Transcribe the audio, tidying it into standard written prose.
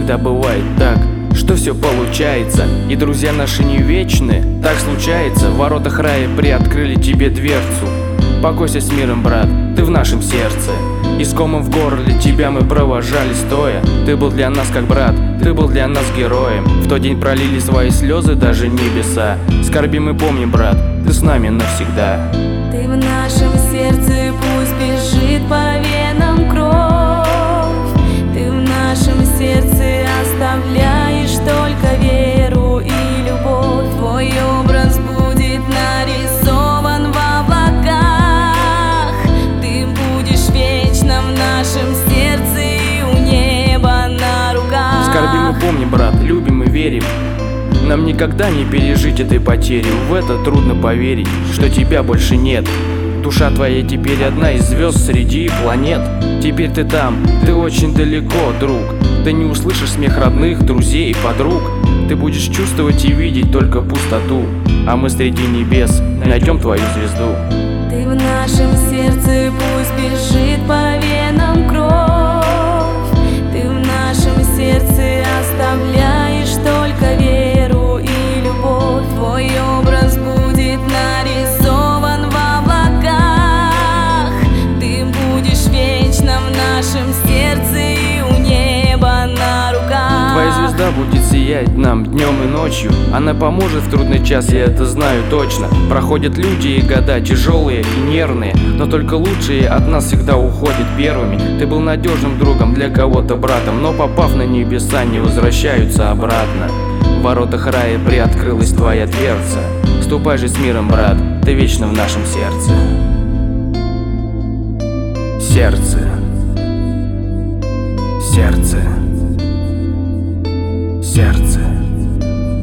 всегда бывает так, что все получается, и друзья наши не вечны. Так случается, в воротах рая приоткрыли тебе дверцу. Покойся с миром, брат, ты в нашем сердце. И с комом в горле тебя мы провожали стоя. Ты был для нас как брат, ты был для нас героем. В тот день пролили свои слезы даже небеса. Скорбим и помним, брат, ты с нами навсегда. Ты в нашем сердце, пусть бежит по венам кровь. Ты в нашем сердце оставляешь только веру и любовь. Твой образ будет нарисован в облаках. Ты будешь вечно в нашем сердце и у неба на руках. Скорбим и помним, брат, любим и верим. Нам никогда не пережить этой потери. В это трудно поверить, что тебя больше нет. Душа твоя теперь одна из звезд среди планет. Теперь ты там, ты очень далеко, друг. Ты не услышишь смех родных, друзей, подруг. Ты будешь чувствовать и видеть только пустоту. А мы среди небес найдем твою звезду. Ты в нашем сердце, пусть бежит по венам кровь. Ты в нашем сердце оставляешь только веру и любовь. Твой образ будет нарисован в облаках. Ты будешь вечно в нашем сердце и у неба на руках. Твоя звезда будет сиять нам днем и ночью. Она поможет в трудный час, я это знаю точно. Проходят люди и года тяжелые и нервные, но только лучшие от нас всегда уходят первыми. Ты был надежным другом, для кого-то братом, но попав на небеса, не возвращаются обратно. В воротах рая приоткрылась твоя дверца. Ступай же с миром, брат, ты вечно в нашем сердце. Сердце. Сердце. Сердце.